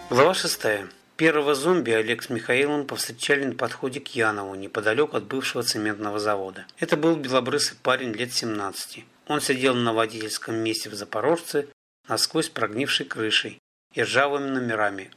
Глава 6. Первого зомби Олег с Михаилом повстречали на подходе к Янову, неподалеку от бывшего цементного завода. Это был белобрысый парень лет 17. Он сидел на водительском месте в «Запорожце» насквозь прогнившей крышей и ржавыми номерами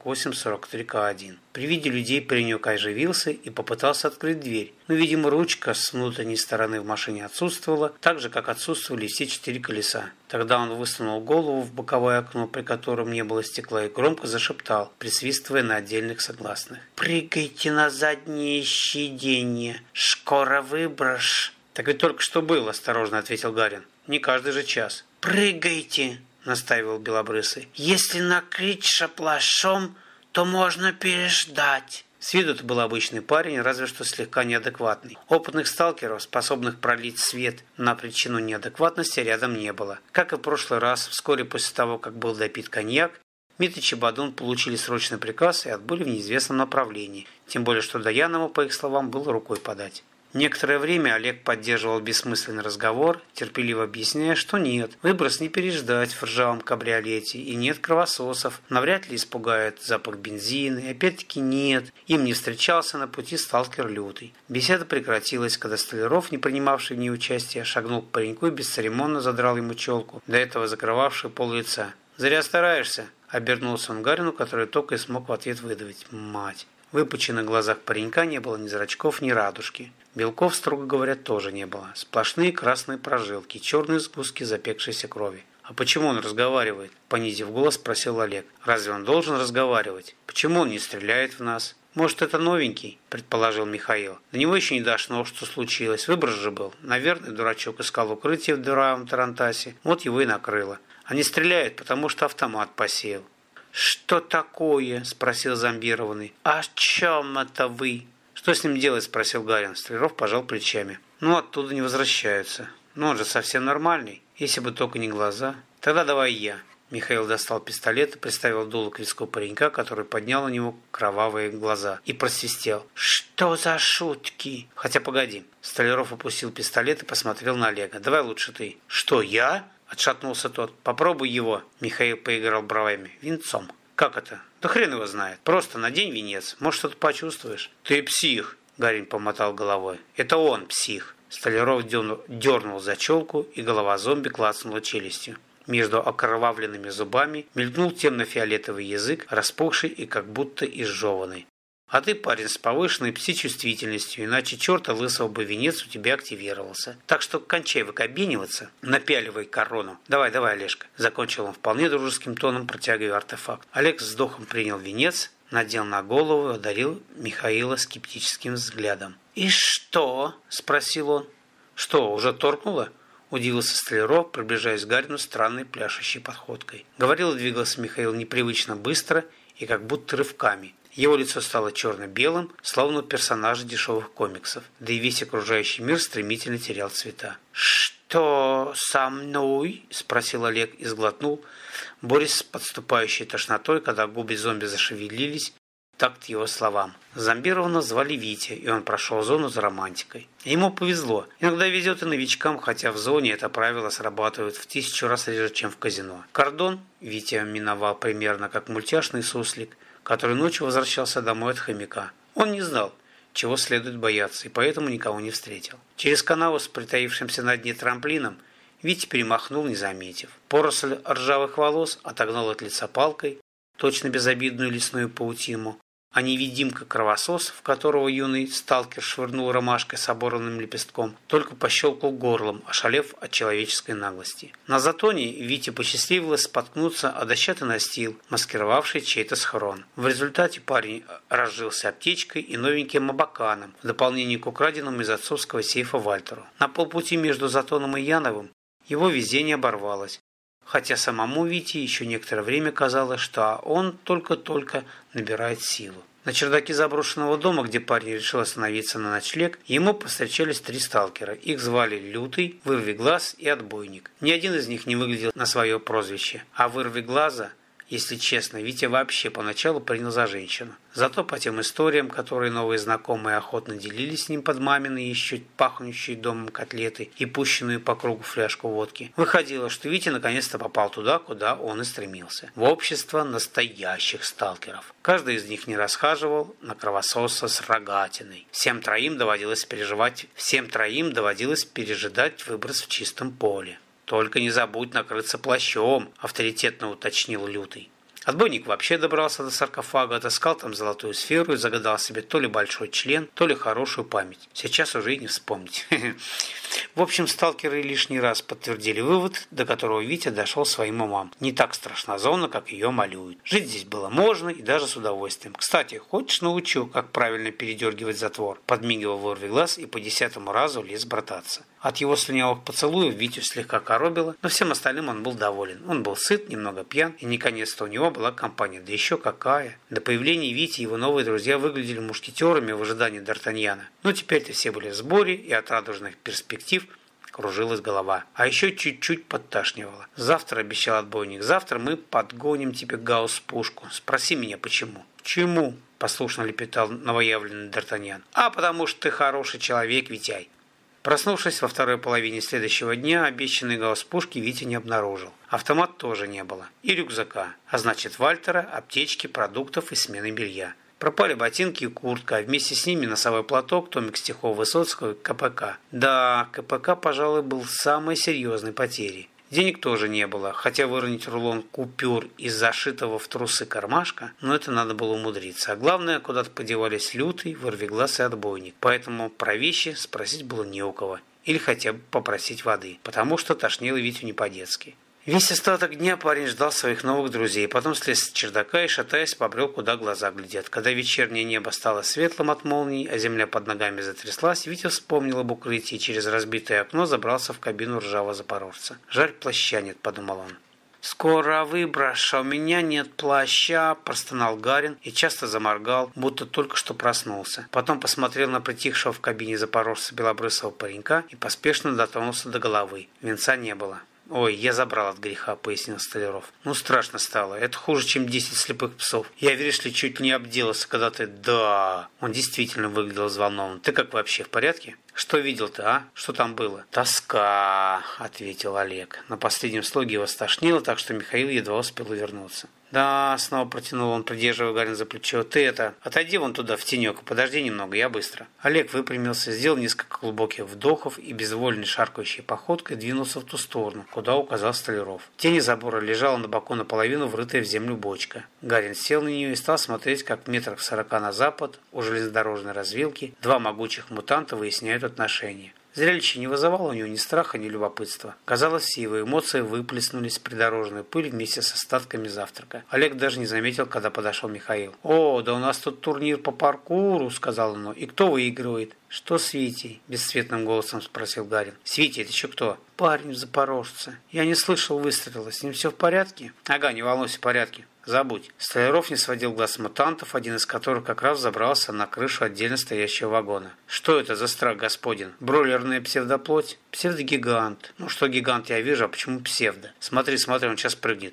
А48-43К1. При виде людей паренек оживился и попытался открыть дверь, но, видимо, ручка с внутренней стороны в машине отсутствовала, так же, как отсутствовали все 4 колеса. Тогда он высунул голову в боковое окно, при котором не было стекла, и громко зашептал, присвистывая на отдельных согласных. «Прыгайте на заднее сиденье, скоро выброш». «Так ведь только что был», – осторожно ответил Гарин. «Не каждый же час». «Прыгайте», – настаивал Белобрысый. «Если накрыть шаплашом, то можно переждать». С виду это был обычный парень, разве что слегка неадекватный. Опытных сталкеров, способных пролить свет на причину неадекватности, рядом не было. Как и в прошлый раз, вскоре после того, как был допит коньяк, МИД и Чебодун получили срочный приказ и отбыли в неизвестном направлении. Тем более, что до Янова, по их словам, было рукой подать. Некоторое время Олег поддерживал бессмысленный разговор, терпеливо объясняя, что нет, выброс не переждать в ржавом кабриолете, и нет кровососов, навряд ли испугает запах бензина, и опять-таки нет, им не встречался на пути сталкер Лютый. Беседа прекратилась, когда Столяров, не принимавший в ней участия, шагнул к пареньку и бесцеремонно задрал ему челку, до этого закрывавшую пол лица. «Зря стараешься», — обернулся он Гарину, который только и смог в ответ выдавить: «Мать». В выпученных глазах паренька не было ни зрачков, ни радужки. Белков, строго говоря, тоже не было. Сплошные красные прожилки, черные сгустки запекшейся крови. «А почему он разговаривает?» – понизив голос, спросил Олег. «Разве он должен разговаривать? Почему он не стреляет в нас?» «Может, это новенький?» – предположил Михаил. «До него еще не дошло, что случилось. Выброс же был. Наверное, дурачок искал укрытие в дыравом тарантасе. Вот его и накрыло. А не стреляет, потому что автомат посеял». «Что такое?» – спросил зомбированный. «О чем это вы?» «Что с ним делать?» – спросил Гарин. Столяров пожал плечами. «Ну, оттуда не возвращаются. Но он же совсем нормальный. Если бы только не глаза. Тогда давай я». Михаил достал пистолет и приставил дуло к виску паренька, который поднял у него кровавые глаза, и просвистел. «Что за шутки?» «Хотя погоди». Столяров опустил пистолет и посмотрел на Олега. «Давай лучше ты». «Что, я?» Отшатнулся тот. «Попробуй его». Михаил поиграл бровями. «Венцом». «Как это?» «Да хрен его знает. Просто надень венец. Может, что-то почувствуешь». «Ты псих», — Гарин помотал головой. «Это он псих». Столяров дернул за челку, и голова зомби клацнула челюстью. Между окровавленными зубами мелькнул темно-фиолетовый язык, распухший и как будто изжеванный. «А ты, парень, с повышенной пси-чувствительностью, иначе черта лысого бы венец у тебя активировался. Так что кончай выкобениваться, напяливай корону. Давай, Олежка», — закончил он вполне дружеским тоном, протягивая артефакт. Олег с вздохом принял венец, надел на голову и одарил Михаила скептическим взглядом. «И что?» — спросил он. «Что, уже торкнуло?» — удивился Столяров, приближаясь к Гарину странной пляшущей подходкой. Говорил и двигался Михаил непривычно быстро и как будто рывками. Его лицо стало черно-белым, словно у персонажа дешевых комиксов, да и весь окружающий мир стремительно терял цвета. «Что со мной?» – спросил Олег и сглотнул, борясь с подступающей тошнотой, когда губы зомби зашевелились в такт его словам. Зомбированного звали Витя, и он прошел зону за романтикой. Ему повезло. Иногда везет и новичкам, хотя в зоне это правило срабатывает в 1000 раз реже, чем в казино. Кордон Витя миновал примерно как мультяшный суслик, который ночью возвращался домой от хомяка. Он не знал, чего следует бояться, и поэтому никого не встретил. Через канаву с притаившимся на дне трамплином Витя перемахнул, не заметив. Поросль ржавых волос отогнал от лица палкой, точно безобидную лесную паутину, а невидимка кровосос, в которого юный сталкер швырнул ромашкой с оборванным лепестком, только пощелкал горлом, ошалев от человеческой наглости. На затоне Вите посчастливилось споткнуться о дощатый настил, маскировавший чей-то схрон. В результате парень разжился аптечкой и новеньким абаканом, в дополнение к украденному из отцовского сейфа Вальтеру. На полпути между Затоном и Яновым его везение оборвалось, хотя самому Вите еще некоторое время казалось, что он только-только набирает силу. На чердаке заброшенного дома, где парень решил остановиться на ночлег, ему повстречались 3 сталкера. Их звали Лютый, Вырвиглаз и Отбойник. Ни один из них не выглядел на свое прозвище, а Вырвиглаза Если честно, Витя вообще поначалу принял за женщину. Зато по тем историям, которые новые знакомые охотно делились с ним под маминой, еще пахнущие домом котлеты и пущенную по кругу фляжку водки, выходило, что Витя наконец-то попал туда, куда он и стремился. В общество настоящих сталкеров. Каждый из них не расхаживал на кровососа с рогатиной. Всем троим доводилось пережидать выброс в чистом поле. «Только не забудь накрыться плащом», – авторитетно уточнил Лютый. Отбойник вообще добрался до саркофага, отыскал там золотую сферу и загадал себе то ли большой член, то ли хорошую память. Сейчас уже и не вспомнить. В общем, сталкеры лишний раз подтвердили вывод, до которого Витя дошел своим умам. Не так страшна зона, как ее малюют. Жить здесь было можно и даже с удовольствием. Кстати, хочешь научу, как правильно передергивать затвор? Подмигивал Ворвиглаз и по 10-му разу лез брататься. От его слюнявых поцелуев Витю слегка коробило, но всем остальным он был доволен. Он был сыт, немного пьян, и наконец-то у него была компания. Да еще какая! До появления Вити его новые друзья выглядели мушкетерами в ожидании Д'Артаньяна. Но теперь-то все были в сборе, и от радужных перспектив кружилась голова. А еще чуть-чуть подташнивало. «Завтра, — обещал отбойник, — завтра мы подгоним тебе гаусс-пушку. Спроси меня, почему?» «Чему?» — послушно лепетал новоявленный Д'Артаньян. «А потому что ты хороший человек, Витяй». Проснувшись во второй половине следующего дня, обещанной гаусс-пушки Витя не обнаружил. Автомат тоже не было. И рюкзака. А значит, Вальтера, аптечки, продуктов и смены белья. Пропали ботинки и куртка, а вместе с ними носовой платок, томик стихов Высоцкого и КПК. Да, КПК, пожалуй, был самой серьезной потерей. Денег тоже не было, хотя выронить рулон купюр из зашитого в трусы кармашка, но это надо было умудриться. А главное, куда-то подевались Лютый, Ворвиглаз и отбойник. Поэтому про вещи спросить было не у кого. Или хотя бы попросить воды, потому что тошнило Витю не по-детски. Весь остаток дня парень ждал своих новых друзей, потом слез с чердака и, шатаясь, побрел, куда глаза глядят. Когда вечернее небо стало светлым от молний, а земля под ногами затряслась, Витя вспомнил об укрытии и через разбитое окно забрался в кабину ржавого запорожца. «Жаль, плаща нет», — подумал он. «Скоро выброшу, а у меня нет плаща», – простонал Гарин и часто заморгал, будто только что проснулся. Потом посмотрел на притихшего в кабине запорожца белобрысого паренька и поспешно дотронулся до головы. Венца не было. «Ой, я забрал от греха», — пояснил Столяров. «Ну, страшно стало. Это хуже, чем 10 слепых псов. Я, видишь ли, чуть не обделался, когда ты...» «Да...» Он действительно выглядел взволнованным. «Ты как вообще, в порядке?» «Что видел-то, а? Что там было?» «Тоска», — ответил Олег. На последнем слоге его стошнило, так что Михаил едва успел увернуться. «Да», — снова протянул он, придерживая Гарина за плечо. «Ты отойди вон туда, в тенек, и подожди немного, я быстро». Олег выпрямился, сделал несколько глубоких вдохов и безвольной шаркающей походкой двинулся в ту сторону, куда указал Столяров. В тени забора лежала на боку наполовину врытая в землю бочка. Гарин сел на нее и стал смотреть, как метрах 40 на запад, у железнодорожной развилки, два могучих мутанта выясняют отношения. Зрелище не вызывало у него ни страха, ни любопытства. Казалось, все его эмоции выплеснулись в придорожную пыль вместе с остатками завтрака. Олег даже не заметил, когда подошел Михаил. «О, да у нас тут турнир по паркуру», — сказал он. «И кто выигрывает?» «Что с Витей?» – бесцветным голосом спросил Гарин. «С Витей это еще кто?» «Парень в Запорожце. Я не слышал выстрела. С ним все в порядке?» «Ага, не волнуйся, в порядке. Забудь». Столяров не сводил глаз с мутантов, один из которых как раз забрался на крышу отдельно стоящего вагона. «Что это за страх, господин? Бройлерная псевдоплоть?» «Псевдогигант». «Ну что гигант, я вижу, а почему псевдо?» «Смотри, он сейчас прыгнет».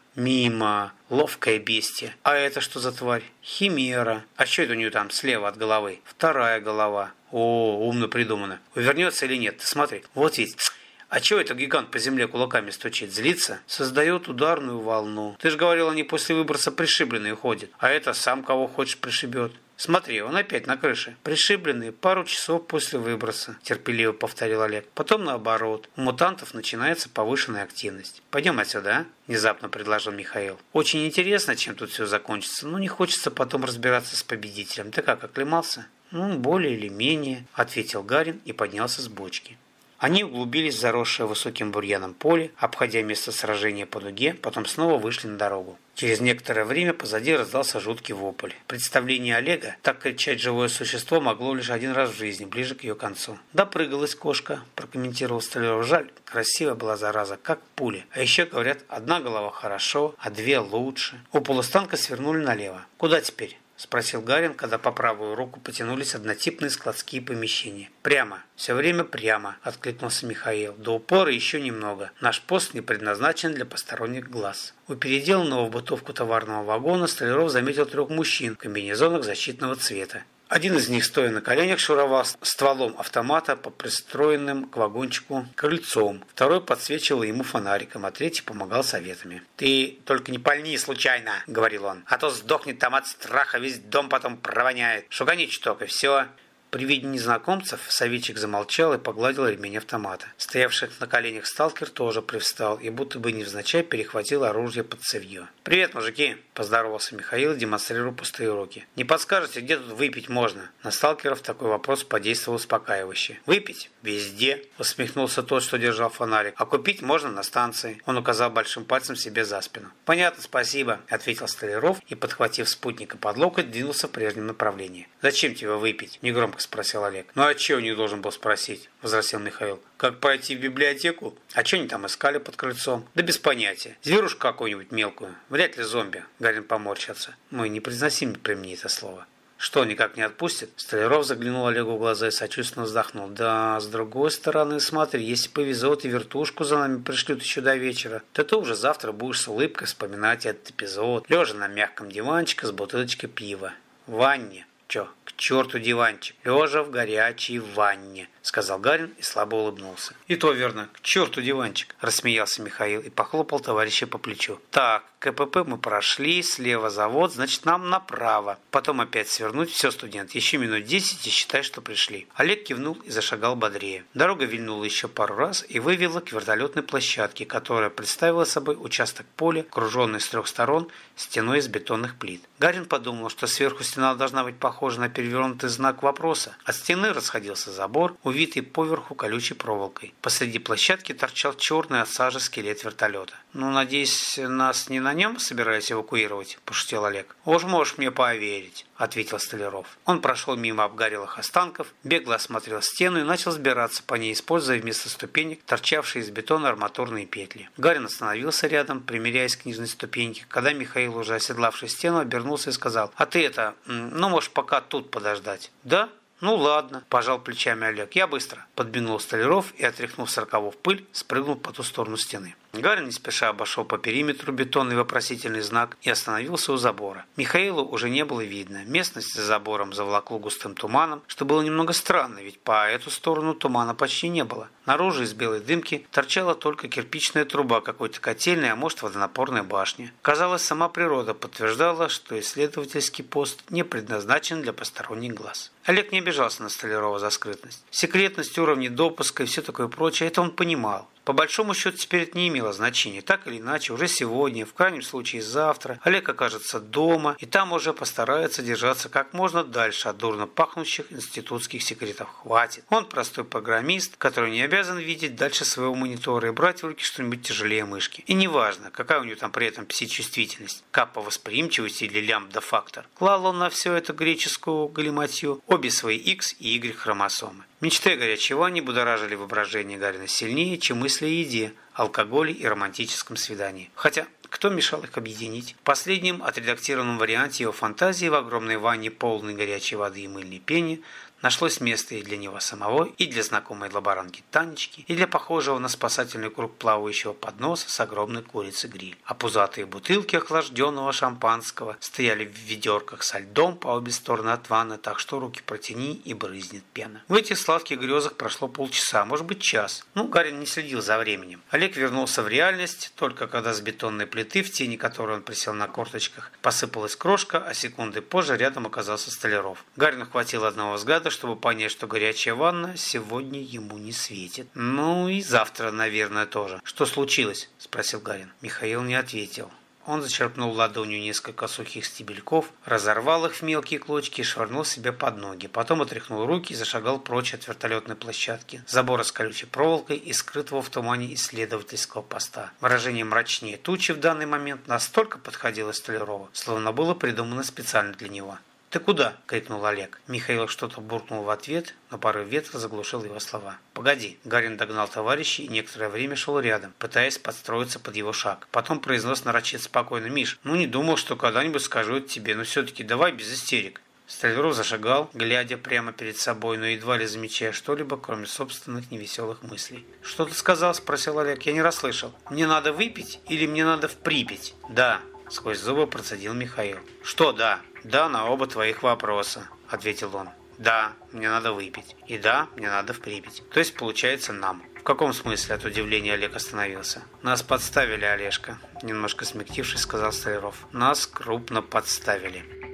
«Мимо. Ловкое бестие. А это что за тварь?» «Химера. А что это у нее там слева от головы?» «Вторая голова». «О, умно придумано. Увернется или нет? Ты смотри. Вот ведь. А чего это гигант по земле кулаками стучит? Злится? Создает ударную волну. Ты же говорил, они после выброса пришибленные ходят. А это сам кого хочешь пришибет. Смотри, он опять на крыше. Пришибленные пару часов после выброса», терпеливо повторил Олег. «Потом наоборот. У мутантов начинается повышенная активность. Пойдем отсюда, а?» Внезапно предложил Михаил. «Очень интересно, чем тут все закончится, но не хочется потом разбираться с победителем. Ты как, оклемался?» «Ну, более или менее», ответил Гарин и поднялся с бочки. Они углубились в заросшее высоким бурьяном поле, обходя место сражения по дуге, потом снова вышли на дорогу. Через некоторое время позади раздался жуткий вопль. Представление Олега, так кричать живое существо могло лишь один раз в жизни, ближе к ее концу. «Допрыгалась кошка», – прокомментировал Столяров. «Жаль, красивая была зараза, как пуля. А еще, говорят, одна голова хорошо, а две лучше». У полустанка свернули налево. «Куда теперь?» – спросил Гарин, когда по правую руку потянулись однотипные складские помещения. «Прямо. Все время прямо», – откликнулся Михаил. «До упора еще немного. Наш пост не предназначен для посторонних глаз». У переделанного в бытовку товарного вагона Столяров заметил 3 мужчин в комбинезонах защитного цвета. Один из них, стоя на коленях, шуровал стволом автомата по пристроенным к вагончику крыльцом. Второй подсвечивал ему фонариком, а третий помогал советами. «Ты только не пальни случайно», — говорил он, «а то сдохнет там от страха, весь дом потом провоняет. Шугани чуток, и все». При виде незнакомцев советчик замолчал и погладил ремень автомата. Стоявший на коленях сталкер тоже привстал и будто бы невзначай перехватил оружие под цевьё. «Привет, мужики!» – поздоровался Михаил, демонстрируя пустые руки. «Не подскажете, где тут выпить можно?» На сталкеров такой вопрос подействовал успокаивающе. «Выпить? Везде!» – усмехнулся тот, что держал фонарик. «А купить можно на станции». Он указал большим пальцем себе за спину. «Понятно, спасибо», – ответил Столяров и, подхватив спутника под локоть, двинулся в прежнем направлении. «Зачем тебе выпить?» – негромко спросил Олег. «Ну а чего не должен был спросить?» – возразил Михаил. «Как пройти в библиотеку? А что они там искали под крыльцом?» «Да без понятия. Зверушку какую-нибудь мелкую. Вряд ли зомби». Гарин поморщился. «Мы не произносим при мне это слово». «Что, никак не отпустит?» Столяров заглянул Олегу в глаза и сочувственно вздохнул. «Да, с другой стороны, смотри, если повезет и вертушку за нами пришлют еще до вечера, то ты уже завтра будешь с улыбкой вспоминать этот эпизод, лежа на мягком диванчике с бутылочкой пива. В ванне. Че, к черту диванчик, лежа в горячей ванне», — сказал Гарин и слабо улыбнулся. «И то верно, к черту диванчик», — рассмеялся Михаил и похлопал товарища по плечу. «Так, КПП мы прошли, слева завод, значит нам направо. Потом опять свернуть, все, студент, еще минут 10 и считай, что пришли». Олег кивнул и зашагал бодрее. Дорога вильнула еще пару раз и вывела к вертолетной площадке, которая представила собой участок поля, окруженный с 3 сторон стеной из бетонных плит. Гарин подумал, что сверху стена должна быть похожа на перевернутый знак вопроса. От стены расходился забор, увитый поверху колючей проволокой. Посреди площадки торчал черный от сажи скелет вертолета. «Ну, надеюсь, нас не на нем собирались эвакуировать?» – пошутил Олег. «Уж можешь мне поверить», – ответил Столяров. Он прошел мимо обгорелых останков, бегло осмотрел стену и начал взбираться по ней, используя вместо ступенек торчавшие из бетона арматурные петли. Гарин остановился рядом, примеряясь к нижней ступеньке, когда Михаил, уже оседлавший стену, обернулся и сказал: «А ты можешь пока тут подождать?» «Да? Ну ладно», – пожал плечами Олег. «Я быстро», – подмигнул Столяров и, отряхнув с рукавов пыль, спрыгнул по ту сторону стены. Гарин не спеша обошел по периметру бетонный вопросительный знак и остановился у забора. Михаилу уже не было видно. Местность за забором заволокло густым туманом, что было немного странно, ведь по эту сторону тумана почти не было. Наружу из белой дымки торчала только кирпичная труба какой-то котельной, а может, водонапорной башни. Казалось, сама природа подтверждала, что исследовательский пост не предназначен для посторонних глаз. Олег не обижался на Столярова за скрытность. Секретность, уровни допуска и все такое прочее, это он понимал. По большому счету теперь это не имело значения. Так или иначе, уже сегодня, в крайнем случае завтра, Олег окажется дома, и там уже постарается держаться как можно дальше от дурно пахнущих институтских секретов. Хватит. Он простой программист, который не обязан видеть дальше своего монитора и брать в руки что-нибудь тяжелее мышки. И неважно, какая у него там при этом пси-чувствительность, капа-восприимчивость или лямбда-фактор. Клал он на все это греческую галиматью обе свои X и Y хромосомы. Мечты о горячей ванне будоражили воображение Гарина сильнее, чем мысли о еде, алкоголе и романтическом свидании. Хотя, кто мешал их объединить? В последнем отредактированном варианте его фантазии в огромной ванне, полной горячей воды и мыльной пене, нашлось место и для него самого, и для знакомой лаборантки Танечки, и для похожего на спасательный круг плавающего подноса с огромной курицей гриль. А пузатые бутылки охлажденного шампанского стояли в ведерках со льдом по обе стороны от ванны, так что руки протяни и брызнет пена. В этих сладких грезах прошло полчаса, может быть час. Гарин не следил за временем. Олег вернулся в реальность, только когда с бетонной плиты, в тени которой он присел на корточках, посыпалась крошка, а секунды позже рядом оказался Столяров. Гарину хватило одного взгляда, чтобы понять, что горячая ванна сегодня ему не светит. Ну и завтра, наверное, тоже. «Что случилось?» – спросил Гарин. Михаил не ответил. Он зачерпнул ладонью несколько сухих стебельков, разорвал их в мелкие клочки и швырнул себе под ноги. Потом отряхнул руки и зашагал прочь от вертолетной площадки, забора с колючей проволокой и скрытого в тумане исследовательского поста. Выражение «мрачнее тучи» в данный момент настолько подходило Столярову, словно было придумано специально для него. «Ты куда?» – крикнул Олег. Михаил что-то буркнул в ответ, но порыв ветра заглушил его слова. «Погоди!» – Гарин догнал товарища и некоторое время шел рядом, пытаясь подстроиться под его шаг. Потом произнес нарочито спокойно: «Миш, не думал, что когда-нибудь скажу это тебе, но все-таки давай без истерик». Столяров зашагал, глядя прямо перед собой, но едва ли замечая что-либо, кроме собственных невеселых мыслей. «Что ты сказал?» – спросил Олег. «Я не расслышал. Мне надо выпить или мне надо в Припять?» «Да», – сквозь зубы процедил Михаил. «Что «да»?» «Да, на оба твоих вопроса», – ответил он. «Да, мне надо выпить. И да, мне надо в Припять. То есть, получается, нам». «В каком смысле?» – от удивления Олег остановился. «Нас подставили, Олежка», – немножко смягчившись, сказал Столяров. «Нас крупно подставили».